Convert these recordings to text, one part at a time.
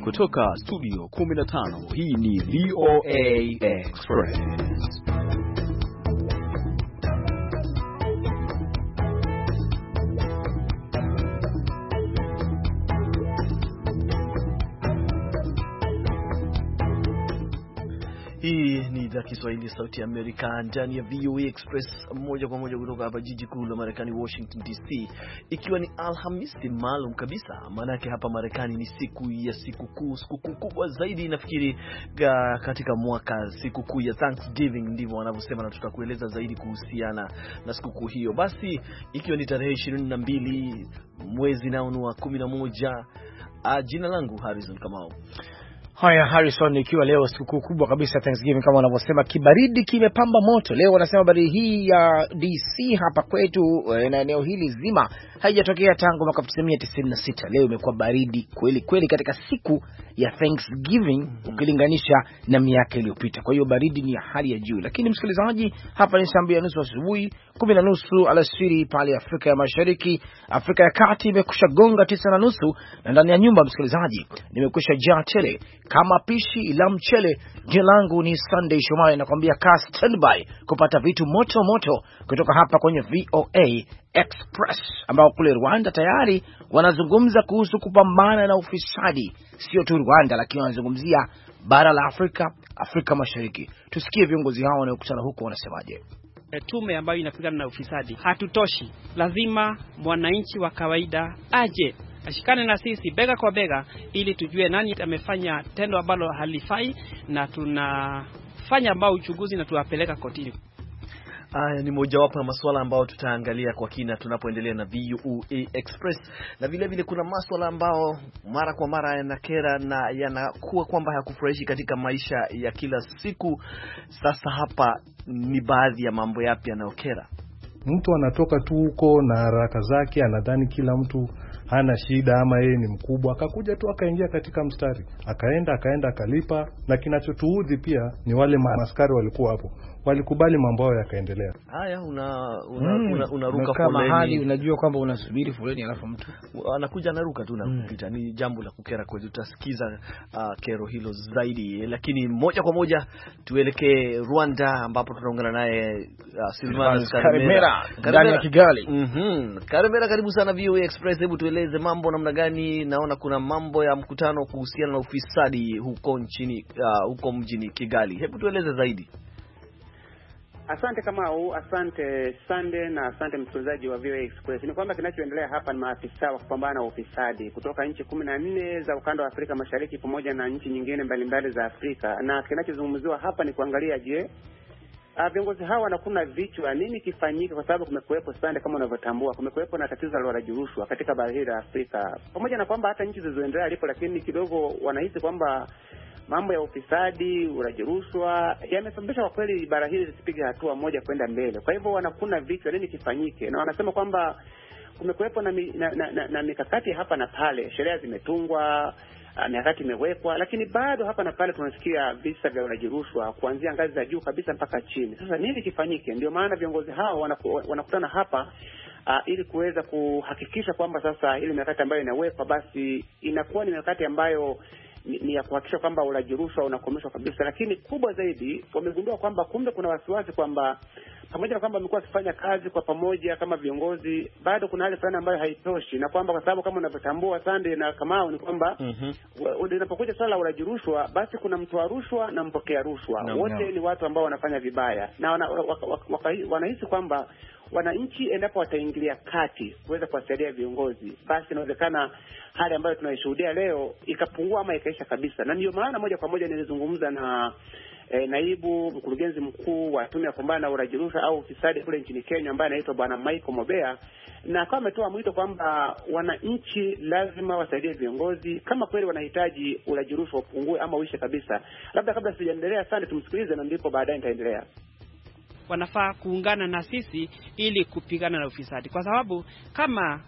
kutoka studio 15, hii ni VOA Express. Hii ni idhaa Kiswahili sauti ya Amerika ndani ya VOA Express, moja kwa moja kutoka hapa jiji kuu la Marekani, Washington DC, ikiwa ni Alhamisi maalum kabisa. Maana yake hapa Marekani ni siku ya sikukuu kubwa zaidi nafikiri katika mwaka, sikukuu ya Thanksgiving ndivyo wanavyosema, na tutakueleza zaidi kuhusiana na sikukuu hiyo. Basi ikiwa ni tarehe 22 mwezi nao wa 11, jina langu Harrison Kamau. Haya Harrison, ikiwa leo sikukuu kubwa kabisa Thanksgiving kama wanavyosema, kibaridi kimepamba moto. Leo wanasema baridi hii ya DC hapa kwetu na eneo hili zima haijatokea tangu mwaka 1996. Leo imekuwa baridi kweli kweli katika siku ya Thanksgiving ukilinganisha na miaka iliyopita. Kwa hiyo baridi ni ya hali ya juu. Lakini msikilizaji, hapa ni saa 2:30 asubuhi, 10:30 alasiri pale Afrika ya Mashariki. Afrika ya Kati imekusha gonga 9:30, na ndani ya nyumba msikilizaji nimekusha jaa tele kama pishi la mchele. Jina langu ni Sunday Shomari, nakwambia kaa standby kupata vitu moto moto kutoka hapa kwenye VOA Express, ambao kule Rwanda tayari wanazungumza kuhusu kupambana na ufisadi. Sio tu Rwanda, lakini wanazungumzia bara la Afrika Mashariki. Tusikie viongozi hao wanaokutana huko wanasemaje. Tume ambayo inapigana na ufisadi hatutoshi, lazima mwananchi wa kawaida aje ashikane na sisi bega kwa bega ili tujue nani amefanya tendo ambalo halifai, na tunafanya ambao uchunguzi na tuwapeleka kotini. Ni mojawapo ya masuala ambayo tutaangalia kwa kina tunapoendelea na VOA Express, na vile vile kuna masuala ambao mara kwa mara yanakera na yanakuwa kwamba hayakufurahishi katika maisha ya kila siku. Sasa hapa ni baadhi ya mambo yapi yanayokera. Mtu anatoka tu huko na haraka zake, anadhani kila mtu hana shida ama yeye ni mkubwa, akakuja tu akaingia katika mstari, akaenda akalipa. Na kinachotuudhi pia ni wale maaskari walikuwa hapo, walikubali mambo yao yakaendelea. Haya, unaruka kama hali unajua kwamba unasubiri foleni alafu mtu anakuja anaruka tu na kupita. Ni jambo la kukera kweli. Tutasikiza kero hilo zaidi, lakini moja kwa moja tuelekee Rwanda ambapo tunaungana naye Silvanus Karemera ndani ya Kigali. Karemera, karibu sana VOA Express. Hebu tueleze mambo namna gani? Naona kuna mambo ya mkutano kuhusiana na ufisadi huko nchini huko mjini Kigali. Hebu tueleze zaidi. Asante Kamau, asante Sunday, na asante msikilizaji wa VOA Express. Ni kwamba kinachoendelea hapa ni maafisa wa kupambana na ufisadi kutoka nchi 14 za ukanda wa Afrika Mashariki pamoja na nchi nyingine mbalimbali za Afrika, na kinachozungumziwa hapa ni kuangalia viongozi hawa wanakuna vichwa nini kifanyike, kwa sababu kumekuwepo Sunday, kama unavyotambua, kumekuwepo na tatizo la rushwa katika bara hili la Afrika, pamoja na kwamba hata nchi zilizoendelea lipo, lakini kidogo wanahisi kwamba mambo ya ufisadi, rushwa yamesababisha kwa kweli bara hili lisipige hatua moja kwenda mbele. Kwa hivyo wanakuna vichwa nini kifanyike, na wanasema kwamba kumekuwepo na mikakati hapa na pale, sheria zimetungwa, mikakati imewekwa, lakini bado hapa na pale tunasikia visa vya rushwa kuanzia ngazi za juu kabisa mpaka chini. Sasa nini kifanyike? Ndio maana viongozi hao wanakutana hapa ili kuweza kuhakikisha kwamba sasa ile mikakati ambayo inawekwa basi inakuwa ni mikakati ambayo ni ya kuhakikisha kwamba rushwa unakomeshwa kabisa. Lakini kubwa zaidi, wamegundua kwamba kumbe kuna wasiwasi kwamba pamoja na kwamba wamekuwa wakifanya kazi kwa pamoja kama viongozi, bado kuna hali fulani ambayo haitoshi, na kwamba kwa sababu kama unavyotambua Sunday na Kamau ni kwamba unapokuja swala la rushwa, basi kuna mtoa rushwa na mpokea rushwa, wote ni watu ambao wanafanya vibaya, na wanahisi kwamba wananchi endapo wataingilia kati kuweza kuwasaidia viongozi, basi inawezekana hali ambayo tunaishuhudia leo ikapungua ama ikaisha kabisa. Na ndio maana moja kwa moja nilizungumza na naibu mkurugenzi mkuu wa tume ya kupambana na rushwa au ufisadi kule nchini Kenya, ambaye anaitwa Bwana Michael Mobea, na akawa ametoa mwito kwamba wananchi lazima wasaidie viongozi kama kweli wanahitaji rushwa upungue ama uishe kabisa. Labda kabla sijaendelea sana tumsikilize, na ndipo baadaye nitaendelea. Wanafaa kuungana na sisi ili kupigana na ufisadi, kwa sababu kama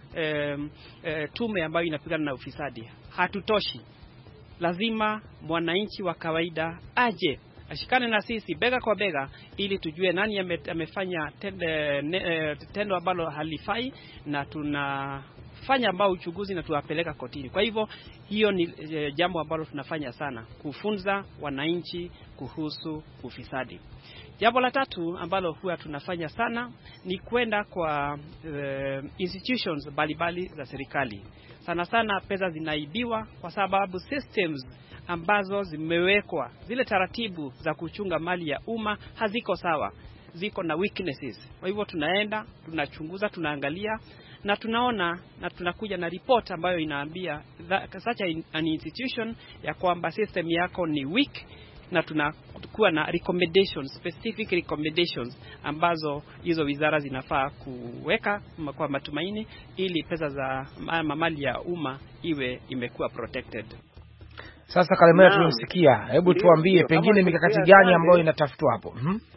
tume ambayo inapigana na ufisadi hatutoshi, lazima mwananchi wa kawaida aje ashikane na sisi bega kwa bega ili tujue nani amefanya tendo ambalo halifai, na tunafanya ambao uchunguzi na tuwapeleka kotini. Kwa hivyo hiyo ni jambo ambalo tunafanya sana, kufunza wananchi kuhusu ufisadi. Jambo la tatu ambalo huwa tunafanya sana ni kwenda kwa institutions mbalimbali za serikali. Sana sana pesa zinaibiwa kwa sababu systems ambazo zimewekwa, zile taratibu za kuchunga mali ya umma haziko sawa, ziko na weaknesses. Kwa hivyo tunaenda, tunachunguza, tunaangalia na tunaona na tunakuja na report ambayo inaambia such an institution ya kwamba system yako ni weak, na tunakuwa na recommendations, specific recommendations ambazo hizo wizara zinafaa kuweka kwa matumaini ili pesa za mali ya umma iwe imekuwa protected. Sasa Karemera tumesikia, hebu tuambie pengine mikakati gani ambayo inatafutwa hapo?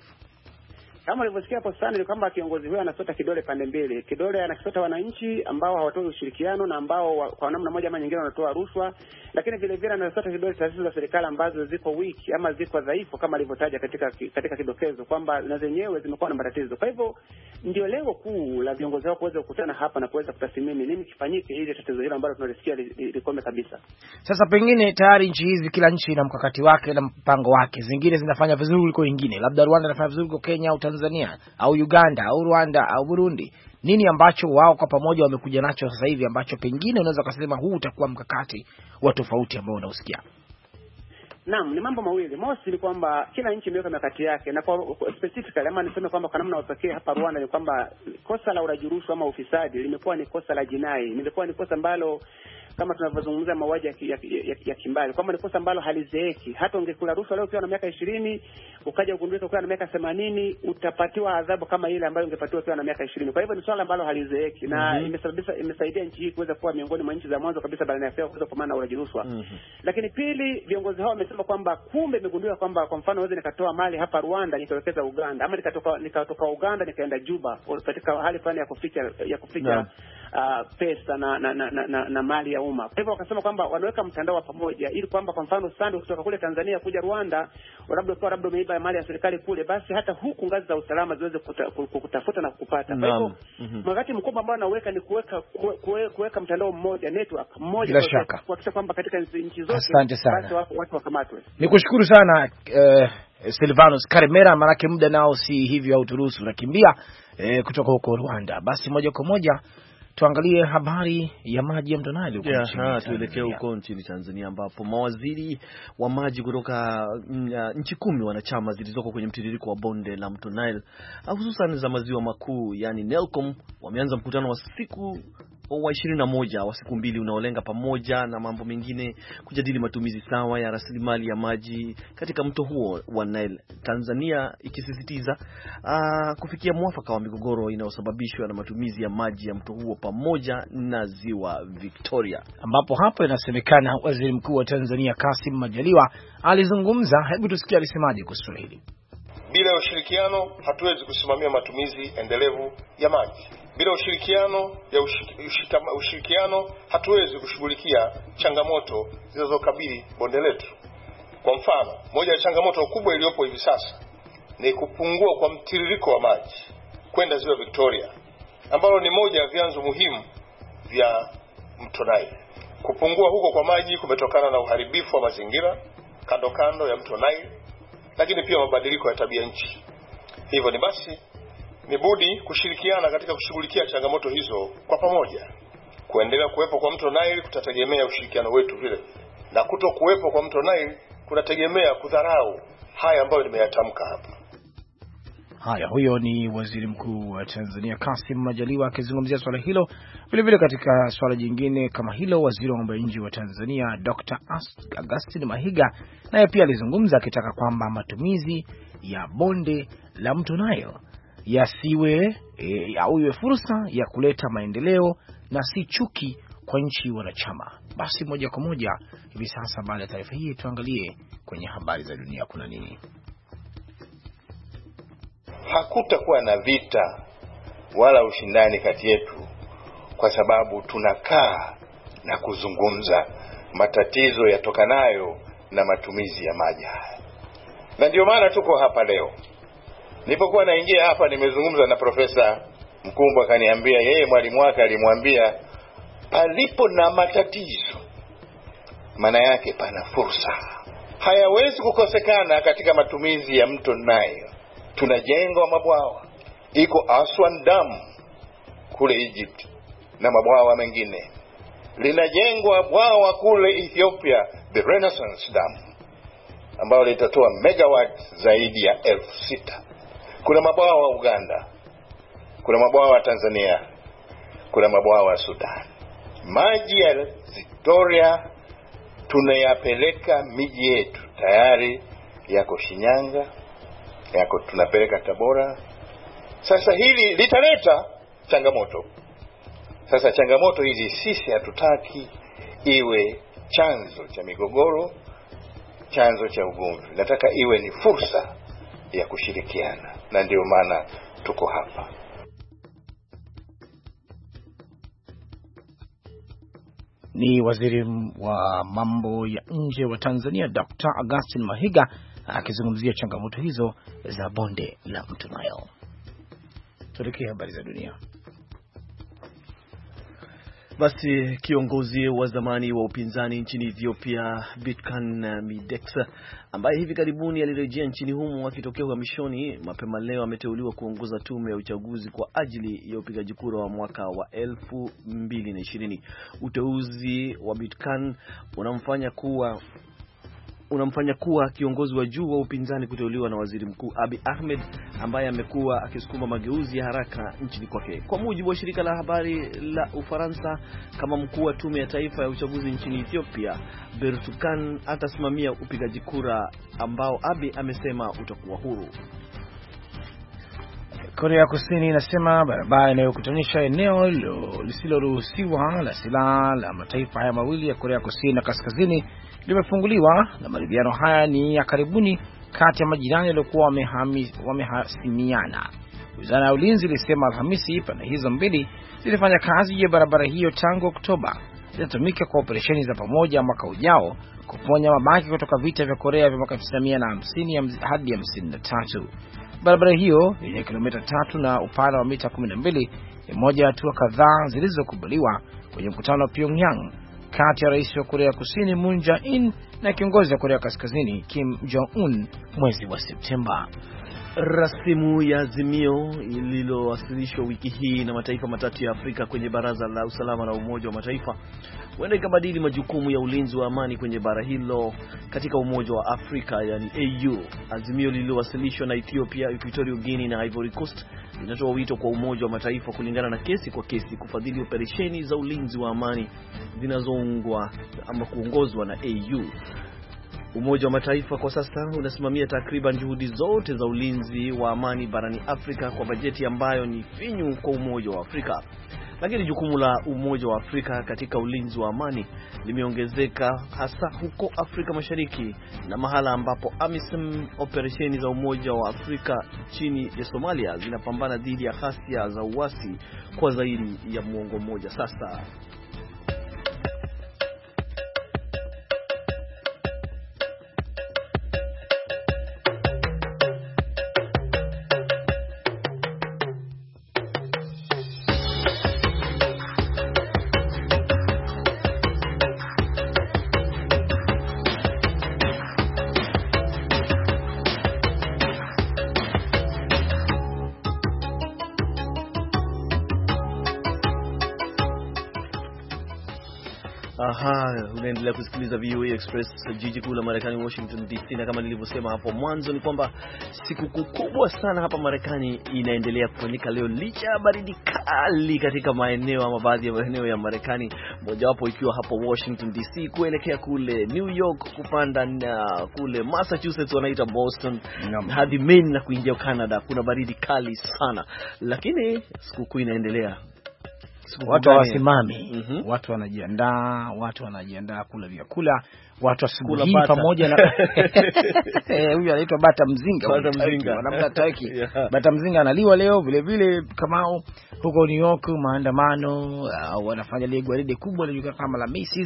Kama ulivyosikia hapo sana ni kwamba kiongozi huyo anasota kidole pande mbili. Kidole anakisota wananchi ambao hawatoi ushirikiano na ambao kwa namna moja ama nyingine wanatoa rushwa, lakini vile vile anasota kidole taasisi za serikali ambazo ziko weak ama ziko dhaifu kama alivyotaja katika kidokezo kwamba na zenyewe zimekuwa na matatizo. Kwa hivyo ndio lengo kuu la viongozi wao kuweza kukutana hapa na kuweza kutathmini nini kifanyike ili tatizo hilo ambalo tunalisikia likome kabisa. Sasa pengine tayari nchi hizi, kila nchi ina mkakati wake na mpango wake. Zingine zinafanya vizuri kuliko wengine. Labda Rwanda inafanya vizuri kuliko Kenya au Tanzania au Uganda au Rwanda au Burundi. Nini ambacho wao kwa pamoja wamekuja nacho sasa hivi ambacho pengine unaweza kusema huu utakuwa mkakati wa tofauti ambao unausikia? Naam, ni mambo mawili. Mosi ni kwamba kila nchi imeweka mikakati yake, na kwa specifically ama niseme kwamba kwa namna pekee hapa Rwanda ni kwamba kosa la uraji rushwa ama ufisadi limekuwa ni kosa la jinai. Limekuwa ni kosa ambalo kama tunavyozungumza mauaji ya kimbali, kwamba ni kosa ambalo halizeeki. Hata ungekula rushwa leo ukiwa na miaka 20 ukaja ugundulika ukiwa na miaka 80 utapatiwa adhabu kama ile ambayo ungepatiwa ukiwa na miaka 20. Kwa hivyo ni swala ambalo halizeeki na imesaidia nchi hii kuweza kuwa miongoni mwa nchi za mwanzo kabisa barani Afrika kuweza kupambana na uraji rushwa. Lakini pili, viongozi hao wamesema kwamba kumbe imegundulika kwamba kwa mfano wewe nikatoa mali hapa Rwanda nikawekeza Uganda, ama nikatoka Uganda nikaenda Juba katika hali fulani ya kuficha pesa na mali ya umma. Kwa hivyo wakasema kwamba wanaweka mtandao wa pamoja ili kwamba kwa mfano sande kutoka kule Tanzania kuja Rwanda, labda umeiba mali ya serikali kule, basi hata huku ngazi za usalama ziweze kutafuta na kupata. Kwa hivyo wakati mkubwa ambao anaweka ni kuweka mtandao mmoja, network mmoja, kuhakikisha kwamba katika nchi zote basi watu wakamatwe. Nikushukuru sana Silvanus Karemera, manake muda nao si hivyo au turuhusu nakimbia kutoka huko Rwanda. Basi moja kwa moja tuangalie habari ya maji ya mto Nile huko nchini. Tuelekee huko nchini Tanzania ambapo mawaziri wa maji kutoka nchi 10 wanachama zilizoko kwenye mtiririko wa bonde la mto Nile hususan za maziwa makuu yani NELCOM wameanza mkutano wa siku wa 21 wa siku mbili unaolenga pamoja na mambo mengine kujadili matumizi sawa ya rasilimali ya maji katika mto huo wa Nile. Tanzania ikisisitiza kufikia mwafaka wa migogoro inayosababishwa na matumizi ya maji ya mto huo pamoja na ziwa Victoria, ambapo hapo inasemekana waziri mkuu wa Tanzania Kassim Majaliwa alizungumza. Hebu tusikie alisemaje kuhusu hili. Bila ushirikiano hatuwezi kusimamia matumizi endelevu ya maji. Bila ushirikiano hatuwezi kushughulikia changamoto zinazokabili bonde letu. Kwa mfano, moja ya changamoto kubwa iliyopo hivi sasa ni kupungua kwa mtiririko wa maji kwenda ziwa Victoria, ambalo ni moja ya vyanzo muhimu vya mto Nile. Kupungua huko kwa maji kumetokana na uharibifu wa mazingira kando ya mto Nile, lakini pia mabadiliko ya tabia nchi. Hivyo ni budi kushirikiana katika kushughulikia changamoto hizo kwa pamoja. Kuendelea kuwepo kwa mto Nile kutategemea ushirikiano wetu vile, na kutokuwepo kwa mto Nile kunategemea kudharau haya ambayo nimeyatamka hapa. Haya, huyo ni waziri mkuu wa Tanzania Kassim Majaliwa akizungumzia swala hilo. Vile vile katika swala jingine kama hilo, waziri wa mambo ya nje wa Tanzania Dr. Augustine Mahiga naye pia alizungumza akitaka kwamba matumizi ya bonde la mto Nile yasiwe au iwe fursa ya kuleta maendeleo na si chuki kwa nchi wanachama. Basi moja kwa moja hivi sasa baada ya taarifa hii tuangalie kwenye habari za dunia kuna nini. Hakutakuwa na vita wala ushindani kati yetu kwa sababu tunakaa na kuzungumza matatizo yatokanayo na matumizi ya maji haya. Na ndio maana tuko hapa leo. Nilipokuwa naingia hapa nimezungumza na Profesa Mkumbo, akaniambia yeye mwalimu wake alimwambia palipo na matatizo maana yake pana fursa. Hayawezi kukosekana katika matumizi ya mto Nile. Tunajenga mabwawa, iko Aswan Dam kule Egypt na mabwawa mengine. Linajengwa bwawa kule Ethiopia, the Renaissance Dam, ambalo litatoa megawatt zaidi ya 6,000. Kuna mabwawa Uganda, kuna mabwawa Tanzania, kuna mabwawa Sudan. Maji ya Victoria tunayapeleka miji yetu, tayari yako Shinyanga, yako tunapeleka Tabora. Sasa hili litaleta changamoto. Sasa changamoto hizi sisi hatutaki iwe chanzo cha migogoro, chanzo cha ugomvi. Nataka iwe ni fursa ya kushirikiana, na ndio maana tuko hapa. Ni waziri wa mambo ya nje wa Tanzania Dr. Augustine Mahiga akizungumzia changamoto hizo za bonde la mto Nile. Tuelekee habari za dunia. Basi kiongozi wa zamani wa upinzani nchini Ethiopia Bitkan Mideksa, ambaye hivi karibuni alirejea nchini humo akitokea uhamishoni, mapema leo ameteuliwa kuongoza tume ya uchaguzi kwa ajili ya upigaji kura wa mwaka wa 2020. Uteuzi wa Bitkan unamfanya kuwa kiongozi wa juu wa upinzani kuteuliwa na waziri mkuu Abiy Ahmed, ambaye amekuwa akisukuma mageuzi ya haraka nchini kwake. Kwa mujibu wa shirika la habari la Ufaransa, kama mkuu wa tume ya taifa ya uchaguzi nchini Ethiopia, Bertukan atasimamia upigaji kura ambao Abiy amesema utakuwa huru. Korea Kusini inasema barabara inayokutanisha eneo lisiloruhusiwa la silaha la mataifa haya mawili ya Korea Kusini na Kaskazini limefunguliwa, na maridhiano haya ni ya karibuni kati ya majirani waliokuwa wamehasimiana. Wizara ya Ulinzi ilisema Alhamisi pande hizo mbili zilifanya kazi ya barabara hiyo tangu Oktoba. Zinatumika kwa operesheni za pamoja mwaka ujao kuponya mabaki kutoka vita vya Korea vya mwaka 1950 hadi 1953. Barabara hiyo yenye kilomita 3 na upana wa mita 12 ni moja ya hatua kadhaa zilizokubaliwa kwenye mkutano wa Pyongyang kati ya rais wa Korea Kusini Moon Jae-in na kiongozi wa Korea Kaskazini Kim Jong-un mwezi wa Septemba. Rasimu ya azimio lililowasilishwa wiki hii na mataifa matatu ya Afrika kwenye Baraza la Usalama la Umoja wa Mataifa huenda ikabadili majukumu ya ulinzi wa amani kwenye bara hilo katika Umoja wa Afrika, yani AU. Azimio lililowasilishwa na Ethiopia, Equatorial Guinea na Ivory Coast linatoa wito kwa Umoja wa Mataifa kulingana na kesi kwa kesi kufadhili operesheni za ulinzi wa amani zinazoungwa ama kuongozwa na AU. Umoja wa Mataifa kwa sasa unasimamia takriban juhudi zote za ulinzi wa amani barani Afrika kwa bajeti ambayo ni finyu kwa Umoja wa Afrika. Lakini jukumu la Umoja wa Afrika katika ulinzi wa amani limeongezeka hasa huko Afrika Mashariki na mahala ambapo AMISOM, operesheni za Umoja wa Afrika chini ya Somalia, zinapambana dhidi ya ghasia za uasi kwa zaidi ya muongo mmoja sasa. Unaendelea kusikiliza VOA Express, jiji kuu la Marekani, Washington DC, na kama nilivyosema hapo mwanzo ni kwamba siku kubwa sana hapa Marekani inaendelea kufanyika leo licha ya baridi kali katika maeneo ama baadhi ya maeneo ya Marekani, mojawapo ikiwa hapo Washington DC kuelekea kule New York, kupanda na kule Massachusetts wanaita Boston, hadi Maine na kuingia Canada. Kuna baridi kali sana, lakini siku inaendelea. Watu wasimami, watu wanajiandaa kula vyakula, watu asubuhi pamoja na huyu anaitwa bata mzinga, wanamla taiki. Bata mzinga analiwa leo vile vile. Kama huko New York maandamano wanafanya ile gwaride kubwa lililojulikana kama la Macy's,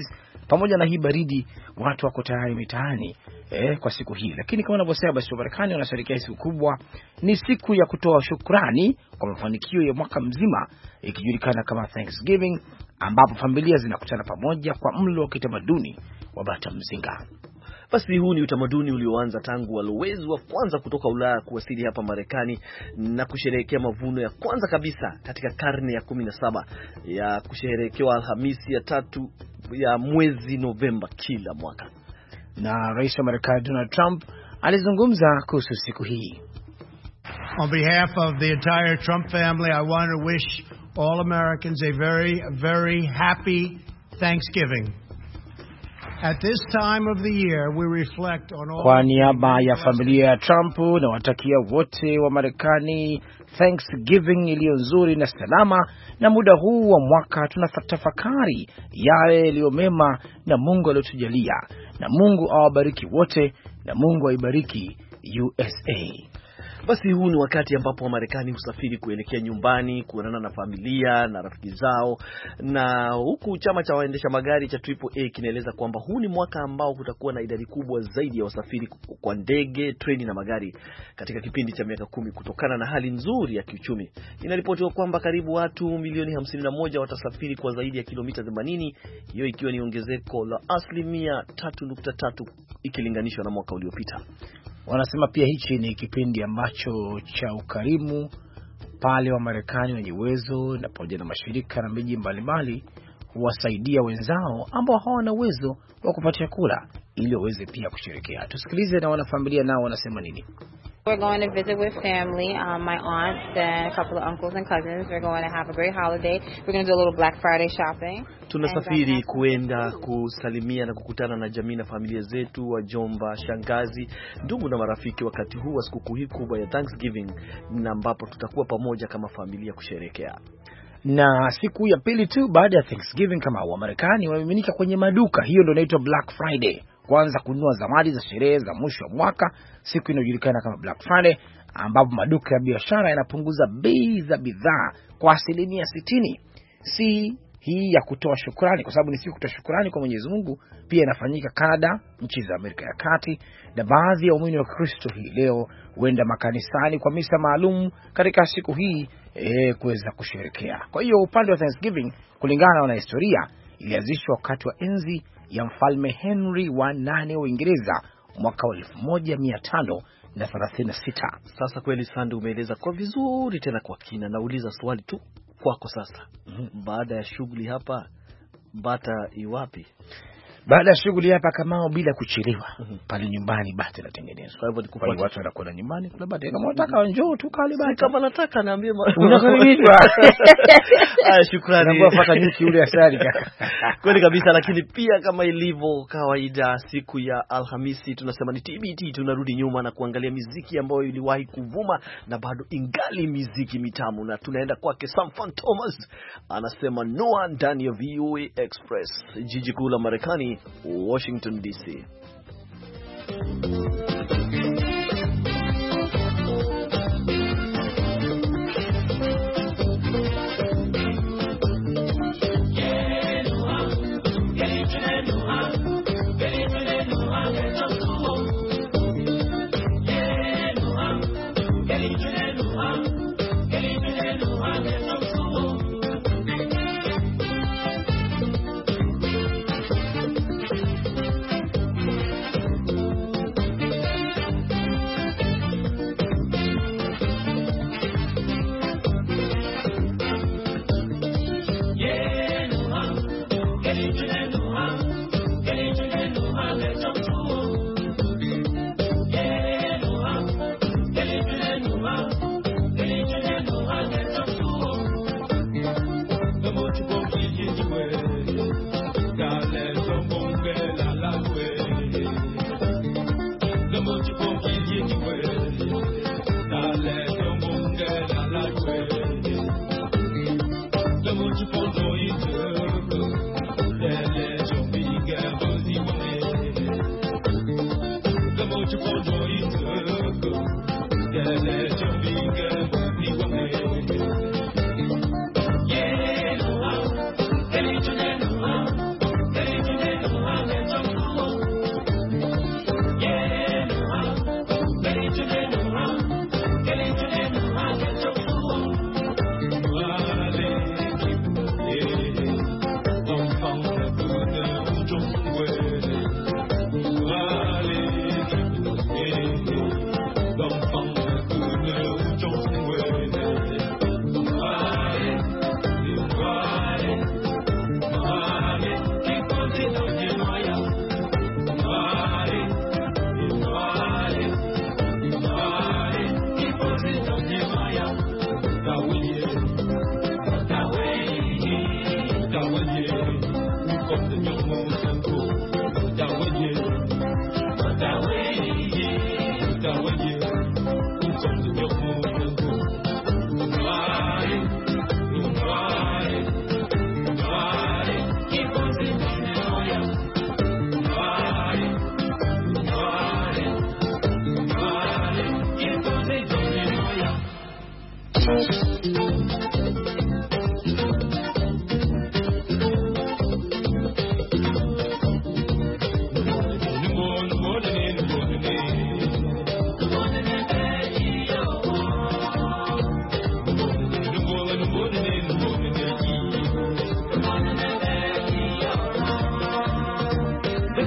pamoja na hii baridi, watu wako tayari mitaani kwa siku hii. Lakini kama wanavyosema, basi Marekani wanasherehekea siku kubwa, ni siku ya kutoa shukrani kwa mafanikio ya mwaka mzima, ikijulikana kama Thanksgiving, ambapo familia zinakutana pamoja kwa mlo wa kitamaduni wa bata mzinga. Basi huu ni utamaduni ulioanza tangu walowezi wa kwanza kutoka Ulaya kuwasili hapa Marekani na kusherehekea mavuno ya kwanza kabisa katika karne ya 17 ya kusherehekewa Alhamisi ya 3 ya mwezi Novemba kila mwaka. Na Rais wa Marekani Donald Trump alizungumza kuhusu siku hii. On behalf of the entire Trump family, I want to wish all Americans a very, very happy Thanksgiving. At this time of the year, we reflect on all. Kwa niaba ya familia ya Trump na watakia wote wa Marekani Thanksgiving iliyo nzuri na salama, na muda huu wa mwaka tunatafakari yale yaliyo mema na Mungu aliyotujalia, na Mungu awabariki wote, na Mungu aibariki USA. Basi huu ni wakati ambapo Wamarekani husafiri kuelekea nyumbani, kuonana na familia na rafiki zao, na huku chama cha waendesha magari cha AAA kinaeleza kwamba huu ni mwaka ambao kutakuwa na idadi kubwa zaidi ya wasafiri kwa ndege, treni na magari katika kipindi cha miaka 10 kutokana na hali nzuri ya kiuchumi. Inaripotiwa kwamba karibu watu milioni 51 watasafiri kwa zaidi ya kilomita 80, hiyo ikiwa ni ongezeko la asilimia 3.3 ikilinganishwa na mwaka uliopita. Wanasema pia hichi ni kipindi ambacho cha ukarimu pale wa Marekani wenye uwezo na pamoja na mashirika na miji mbalimbali huwasaidia wenzao ambao hawana uwezo wa kupata kula ili waweze pia kusherehekea. Tusikilize na wanafamilia nao wanasema nini. We're going to visit with family, my aunts and a couple of uncles and cousins. We're going to have a great holiday. We're going to do a little Black Friday shopping. Tunasafiri kuenda kusalimia na kukutana na jamii na familia zetu, wajomba, shangazi, ndugu na marafiki wakati huu wa sikukuu hii kubwa ya Thanksgiving, na ambapo tutakuwa pamoja kama familia kusherehekea. Na siku ya pili tu baada ya Thanksgiving, kama wa Marekani wameminika kwenye maduka, hiyo ndio inaitwa Black Friday, kwanza kununua zawadi za sherehe za mwisho wa mwaka, siku inayojulikana kama Black Friday, ambapo maduka ya biashara yanapunguza bei za bidhaa kwa asilimia 60. Si hii ya kutoa shukrani, kwa sababu ni siku kutoa shukrani kwa Mwenyezi Mungu, pia inafanyika Canada, nchi za Amerika ya Kati, na baadhi ya waumini wa Kristo hii leo huenda makanisani kwa misa maalum katika siku hii kuweza kusherehekea. Kwa hiyo upande wa Thanksgiving, kulingana na wanahistoria, ilianzishwa wakati wa enzi ya Mfalme Henry wa 8 wa Uingereza mwaka 1536. Sasa kweli Sande, umeeleza kwa vizuri tena kwa kina. Nauliza swali tu kwako sasa. Baada ya shughuli hapa, bata iwapi? Baada ya shughuli hapa Kamao, bila kuchelewa, pale nyumbani bata inatengenezwa. Kwa hivyo ni kufuata watu wanakwenda nyumbani kula bata. Kama unataka njoo tu kale bata. Kama nataka niambie unakaribishwa. Shukrani. Naomba fuata nyuki yule asali kaka. Kweli kabisa, lakini pia kama ilivyo kawaida siku ya Alhamisi tunasema ni TBT, tunarudi nyuma na kuangalia muziki ambayo iliwahi kuvuma na bado ingali muziki mitamu, na tunaenda kwake Sam Thomas. Anasema Noah ndani ya VOA Express, jiji kuu la Marekani, Washington DC.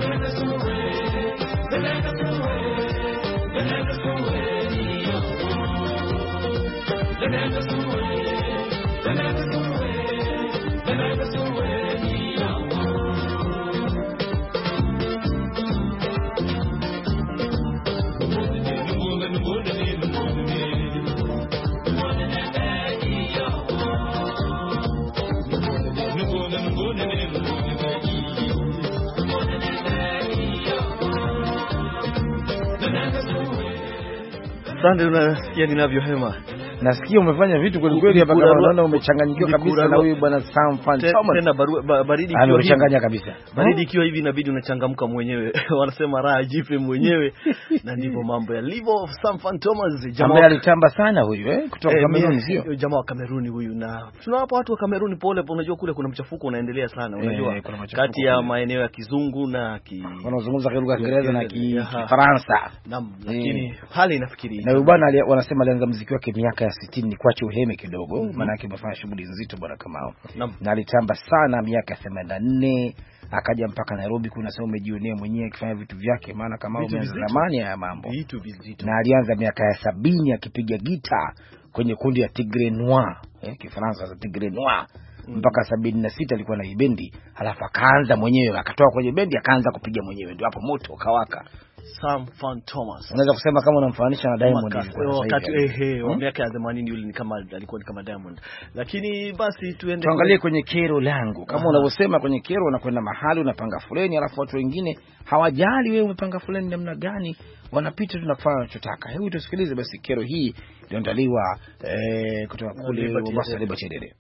Sande, unasikia ninavyohema? Nasikia umefanya vitu kweli kweli hapa, kama unaona umechanganyikiwa kabisa na huyu bwana Sam Fan Thomas. Tena baridi ikiwa umechanganya kabisa. Baridi ikiwa hivi inabidi unachangamka mwenyewe. Wanasema raha jipe mwenyewe. Na ndivyo mambo yalivyo. Sam Fan Thomas jamaa alitamba sana huyu kutoka Kameruni, sio? Jamaa wa Kameruni huyu, na tunawapa watu wa Kameruni pole. Unajua kule kuna mchafuko unaendelea sana, unajua kati ya maeneo ya kizungu na wanazungumza lugha ya Kiingereza na Kifaransa. Naam, lakini hali inafikiria. Na huyu bwana wanasema alianza muziki wake miaka ya 60, ni kuacha uheme kidogo, maana yake amefanya shughuli nzito bwana Kamau. Na alitamba sana miaka 84, akaja mpaka Nairobi, kuna sema umejionea mwenyewe akifanya vitu vyake, maana Kamau ameanza zamani ya mambo. Vitu vizito. Na alianza miaka ya 70 akipiga gita kwenye kundi ya Tigre Noir, Kifaransa za Tigre Noir. Mpaka 76 alikuwa na bendi, halafu akaanza mwenyewe, akatoka kwenye bendi akaanza kupiga mwenyewe, ndio hapo moto kawaka. Sam Fan Thomas. Unaweza kusema kama unamfananisha na Diamond wakati miaka ya 80 yule ni kama alikuwa kama Diamond. Lakini basi tuangalie kwenye kero langu. Kama unavyosema kwenye kero, unakwenda mahali unapanga foleni, alafu watu wengine hawajali wewe umepanga foleni namna gani, wanapita tunafanya wanachotaka. Hebu tusikilize basi kero hii iliyoandaliwa kutoka kule Mombasa Liberty Dede.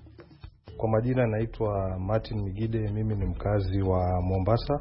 Kwa majina naitwa Martin Migide, mimi ni mkazi wa Mombasa.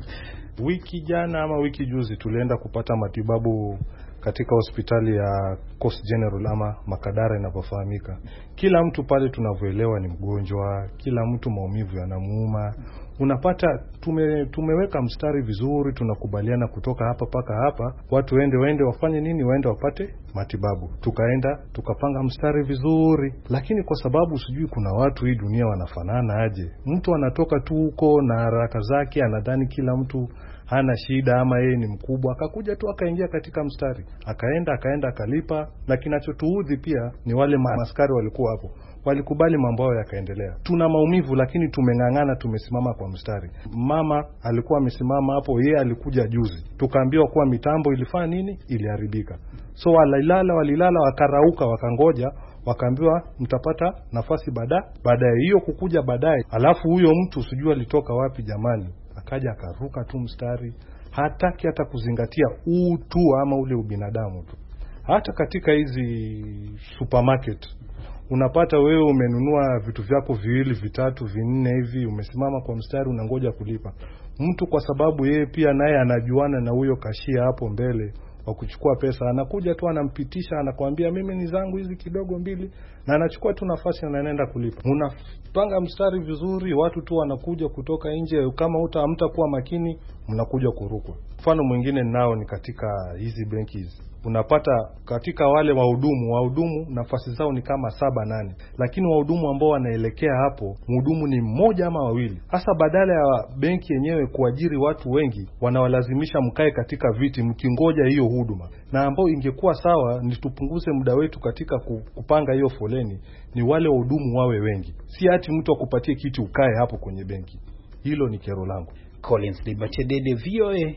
Wiki jana ama wiki juzi tulienda kupata matibabu katika hospitali ya Coast General ama Makadara inapofahamika. Kila mtu pale tunavyoelewa ni mgonjwa, kila mtu maumivu yanamuuma. Unapata tumeweka mstari vizuri, tunakubaliana kutoka hapa paka hapa, watu waende wafanye nini, waende wapate matibabu. Tukaenda tukapanga mstari vizuri, lakini kwa sababu sijui kuna watu hii dunia wanafanana aje. Mtu anatoka tu huko na haraka zake, anadhani kila mtu hana shida ama yeye ni mkubwa, akakuja tu akaingia katika mstari, akaenda akalipa. Na kinachotuudhi pia ni wale maaskari walikuwa hapo, walikubali mambo yao yakaendelea. Tuna maumivu lakini tumengangana, tumesimama kwa mstari. Mama alikuwa amesimama hapo, yeye alikuja juzi, tukaambiwa kuwa mitambo ilifanya nini, iliharibika. So walilala wakarauka, wakangoja, wakaambiwa mtapata nafasi baadaye hiyo kukuja baadaye. Alafu huyo mtu sijui alitoka wapi jamani, akaja akaruka tu mstari, hataki hata kuzingatia utu ama ule ubinadamu tu. Hata katika hizi supermarket unapata wewe umenunua vitu vyako 2, 3, 4 hivi, umesimama kwa mstari unangoja kulipa. Mtu kwa sababu yeye pia naye anajuana na huyo kashia hapo mbele wa kuchukua pesa, anakuja tu anampitisha, anakuambia mimi ni zangu hizi kidogo 2, na anachukua tu nafasi na anaenda kulipa. Unapanga mstari vizuri, watu tu wanakuja kutoka nje, kama hamtakuwa makini mnakuja kurukwa. Mfano mwingine nao ni katika hizi benki hizi. Unapata katika wale wahudumu nafasi zao ni kama 7-8, lakini wahudumu ambao wanaelekea hapo, mhudumu ni mmoja ama 2. Hasa badala ya benki yenyewe kuajiri watu wengi, wanawalazimisha mkae katika viti mkingoja hiyo huduma. Na ambao ingekuwa sawa ni tupunguze muda wetu katika kupanga hiyo foleni, ni wale wahudumu wawe wengi, si ati mtu akupatie kiti ukae hapo kwenye benki. Hilo ni kero langu. Collins Liberty Dede, VOA.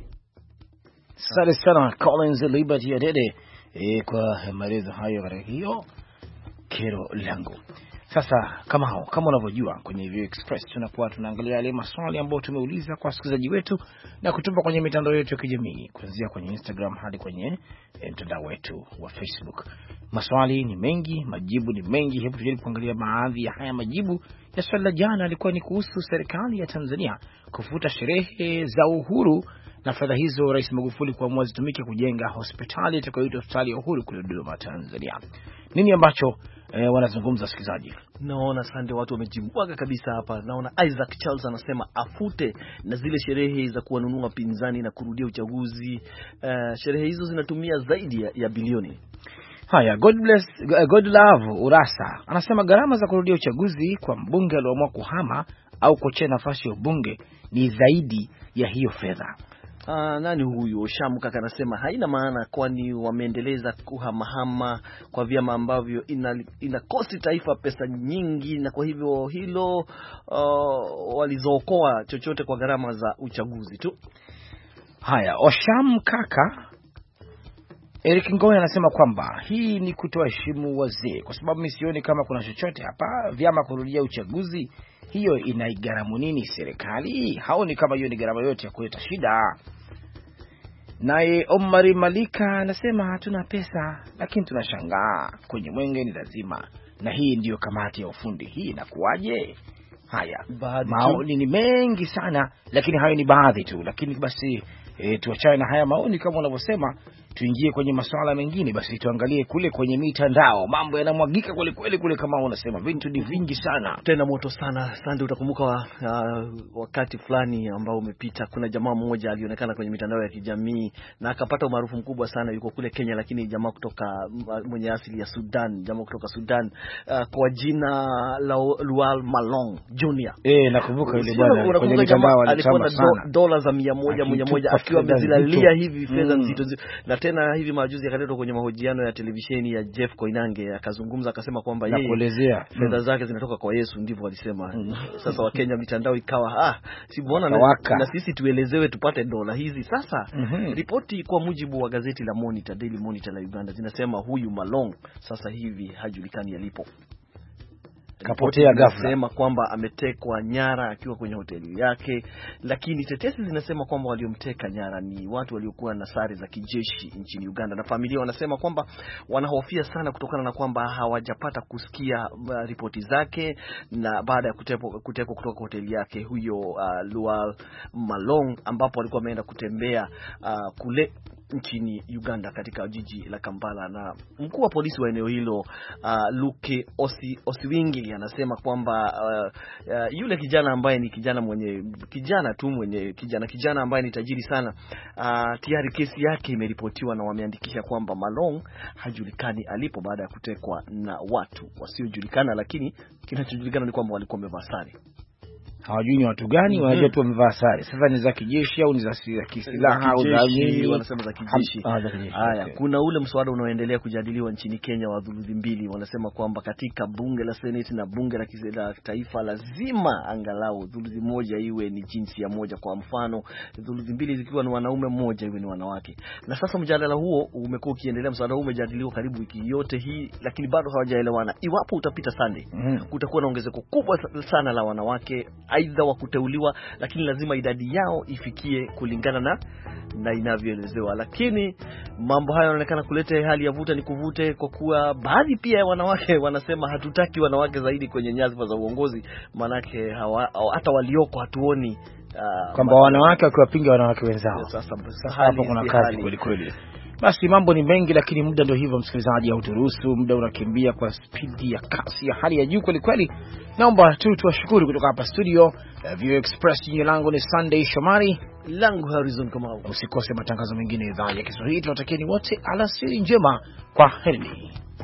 Asante sana Collins Liberty Dede kwa maelezo hayo katika hiyo kero langu. Sasa kama unavyojua kwenye VOA Express tunakuwa tunaangalia yale maswali ambayo tumeuliza kwa wasikilizaji wetu na kutupa kwenye mitandao yetu ya kijamii, kuanzia kwenye Instagram hadi kwenye mtandao wetu wa Facebook. Maswali ni mengi, majibu ni mengi. Hebu tujaribu kuangalia baadhi ya haya majibu. Ya swali la jana alikuwa ni kuhusu serikali ya Tanzania kufuta sherehe za uhuru na fedha hizo Rais Magufuli kuamua zitumike kujenga hospitali itakayoitwa hospitali ya Uhuru kule Dodoma, Tanzania. Nini ambacho wanazungumza wasikilizaji? Naona sande watu wamejimwaga kabisa hapa. Naona Isaac Charles anasema afute na zile sherehe za kuwanunua pinzani na kurudia uchaguzi. Sherehe hizo zinatumia zaidi ya bilioni. Haya, God Love Urasa anasema gharama za kurudia uchaguzi kwa mbunge aliyoamua kuhama au kuachia nafasi ya ubunge ni zaidi ya hiyo fedha. Nani huyu Shamka anasema haina maana, kwani wameendeleza kuhamahama kwa vyama ambavyo inakosti taifa pesa nyingi, na kwa hivyo hilo walizookoa chochote kwa gharama za uchaguzi tu. Haya, Osham kaka Eric Ngoya anasema kwamba hii ni kutoheshimu wazee, kwa sababu mimi sioni kama kuna chochote hapa vyama kurudia uchaguzi. Hiyo inaigaramu nini serikali? Haoni kama hiyo ni gharama yote ya kuleta shida. Naye Omari Malika anasema hatuna pesa, lakini tunashangaa kwenye mwenge ni lazima, na hii ndiyo kamati ya ufundi. Hii inakuwaje? Haya, maoni ni mengi sana, lakini hayo ni baadhi tu. Lakini basi tuachane na haya maoni kama unavyosema, tuingie kwenye masuala mengine. Basi tuangalie kule kwenye mitandao, mambo yanamwagika kweli kweli kule, kama unasema vitu ni vingi sana, tena moto sana. Asante. Utakumbuka wakati fulani ambao umepita, kuna jamaa mmoja alionekana kwenye mitandao ya kijamii na akapata umaarufu mkubwa sana, yuko kule Kenya, lakini jamaa kutoka mwenye asili ya Sudan, jamaa kutoka Sudan, kwa jina la Lual Malong Junior. Nakumbuka yule bwana kwenye mitandao alikuwa na dola za 100 akiwa amezilalia hivi fedha nzito. Na tena hivi majuzi akaletwa kwenye mahojiano ya televisheni ya Jeff Koinange, akazungumza akasema kwamba yeye fedha zake zinatoka kwa Yesu, ndivyo alisema. Sasa Wakenya mitandao ikawa si bwana na sisi tuelezewe tupate dola hizi sasa. Ripoti kwa mujibu wa gazeti la Monitor, Daily Monitor la Uganda, zinasema huyu Malong sasa hivi hajulikani alipo. Kapotea ghafla, sema kwamba ametekwa nyara akiwa kwenye hoteli yake, lakini tetesi zinasema kwamba waliomteka nyara ni watu waliokuwa na sare za kijeshi nchini Uganda, na familia wanasema kwamba wanahofia sana kutokana na kwamba hawajapata kusikia ripoti zake, na baada ya kutekwa kutoka hoteli yake huyo Lual Malong, ambapo alikuwa ameenda kutembea kule nchini Uganda katika jiji la Kampala. Na mkuu wa polisi wa eneo hilo Luke Osiwingi anasema kwamba yule kijana ambaye ni kijana ambaye ni tajiri sana, tayari kesi yake imeripotiwa na wameandikisha kwamba Malong hajulikani alipo baada ya kutekwa na watu wasiojulikana, lakini kinachojulikana ni kwamba walikuwa wamevaa sare. Hawajui ni watu gani, wanajua tu wamevaa sare. Sasa ni za kijeshi au ni za kisilaha au za nini? Wanasema za kijeshi. Haya, kuna ule mswada unaoendelea kujadiliwa nchini Kenya wa thuluthi mbili. Wanasema kwamba katika bunge la Senate na bunge la taifa lazima angalau thuluthi moja iwe ni jinsia moja. Kwa mfano, thuluthi mbili zikiwa ni wanaume, mmoja iwe ni wanawake. Na sasa mjadala huo umekuwa ukiendelea. Mswada huu umejadiliwa karibu wiki yote hii, lakini bado hawajaelewana. Iwapo utapita Sunday, kutakuwa na ongezeko kubwa sana la wanawake aidha wa kuteuliwa, lakini lazima idadi yao ifikie kulingana na inavyoelezewa. Lakini mambo haya yanaonekana kuleta hali ya vuta ni kuvute, kwa kuwa baadhi pia ya wanawake wanasema hatutaki wanawake zaidi kwenye nyadhifa za uongozi, manake hata walioko hatuoni kwamba wanawake wakiwapinga wanawake wenzao. Sasa hapo kuna kazi kweli kweli. Basi mambo ni mengi, lakini muda ndio hivyo msikilizaji, hauturuhusu, muda unakimbia kwa spidi ya kasi ya hali ya juu kweli kweli. Naomba tuwashukuru kutoka hapa studio View Express. Jina langu ni Sunday Shomari, langu Harrison Kamau. Usikose matangazo mengine ya idhaa ya Kiswahili. Tunatakieni wote alasiri njema, kwa heri.